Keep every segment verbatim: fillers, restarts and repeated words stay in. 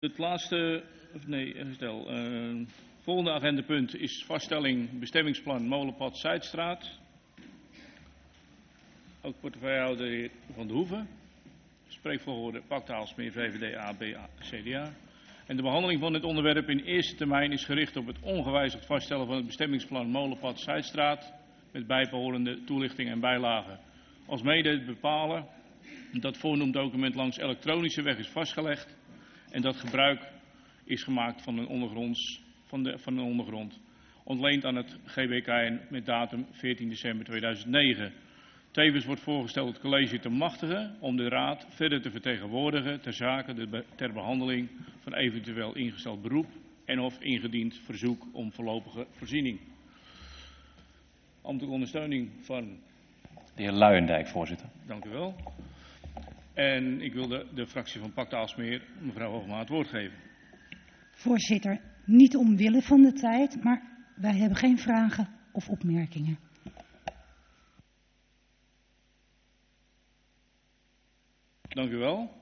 Het laatste, of nee, stel, uh, volgende agendapunt is vaststelling bestemmingsplan Molenpad Zuidstraat. Ook portefeuillehouder de heer Van de Hoeven. Spreekvolgorde Pakt Aalsmeer, V V D, A, B, A, C D A. En de behandeling van dit onderwerp in eerste termijn is gericht op het ongewijzigd vaststellen van het bestemmingsplan Molenpad Zuidstraat met bijbehorende toelichting en bijlagen. Alsmede het bepalen dat voornoemd document langs elektronische weg is vastgelegd en dat gebruik is gemaakt van een, ondergronds, van de, van een ondergrond, ontleend aan het G B K N met datum veertien december tweeduizend negen. Tevens wordt voorgesteld het college te machtigen om de raad verder te vertegenwoordigen ter zake de, ter behandeling van eventueel ingesteld beroep en of ingediend verzoek om voorlopige voorziening. Ambtelijke ondersteuning van de heer Luijendijk, voorzitter. Dank u wel. En ik wil de, de fractie van Pakt Aalsmeer, mevrouw Hoogma, het woord geven. Voorzitter, niet omwille van de tijd, maar wij hebben geen vragen of opmerkingen. Dank u wel.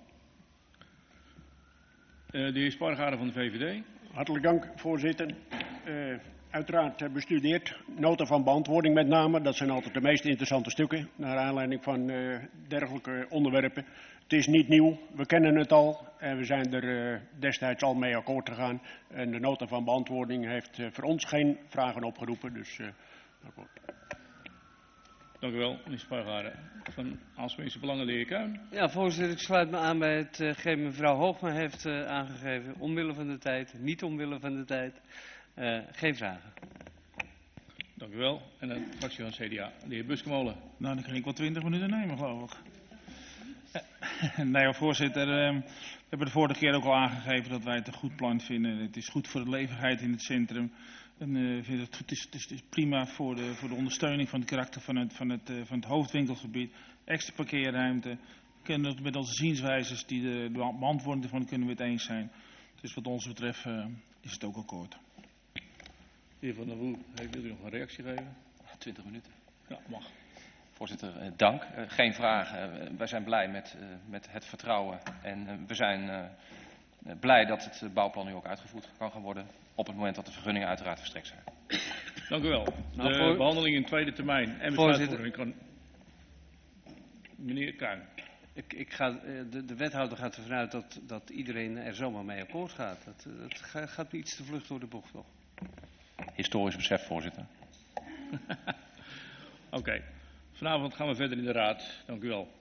Uh, de heer Spargaarder van de V V D. Hartelijk dank, voorzitter. Uh, uiteraard bestudeerd. Nota van beantwoording met name. Dat zijn altijd de meest interessante stukken. Naar aanleiding van uh, dergelijke onderwerpen. Het is niet nieuw. We kennen het al. En we zijn er uh, destijds al mee akkoord gegaan. En de nota van beantwoording heeft uh, voor ons geen vragen opgeroepen. Dus uh, akkoord. Dank u wel, meneer Spargaarder. Van Aalsmeerse Belangen, de heer Kuin. Ja, voorzitter, ik sluit me aan bij hetgeen mevrouw Hoogma heeft uh, aangegeven. Omwille van de tijd, niet omwille van de tijd. Uh, geen vragen. Dank u wel. En de fractie van C D A, de heer Buskemolen. Nou, dan kan ik wel twintig minuten nemen, geloof ik. Nee, voorzitter, uh, we hebben de vorige keer ook al aangegeven dat wij het een goed plan vinden. Het is goed voor de leefbaarheid in het centrum. En, uh, vind het, het, is, het, is, het is prima voor de, voor de ondersteuning van het karakter van het, van het, uh, van het hoofdwinkelgebied. Extra parkeerruimte. We kunnen het met onze zienswijzes, die de, de beantwoording ervan kunnen we het eens zijn. Dus wat ons betreft uh, is het ook akkoord. De heer Van der Woe, wil u nog een reactie geven? twintig minuten. Ja, mag. Voorzitter, eh, dank. Uh, geen vragen. Uh, wij zijn blij met, uh, met het vertrouwen. En uh, we zijn uh, blij dat het uh, bouwplan nu ook uitgevoerd kan gaan worden. Op het moment dat de vergunningen uiteraard verstrekt zijn. Dank u wel. De nou, voor... behandeling in tweede termijn en besluitvorming kan... Meneer Kuin. Ik, ik ga, de, de wethouder gaat ervan uit dat, dat iedereen er zomaar mee akkoord gaat. Dat, dat gaat niet iets te vlug door de bocht, toch? Historisch besef, voorzitter. Oké. Okay. Vanavond gaan we verder in de raad. Dank u wel.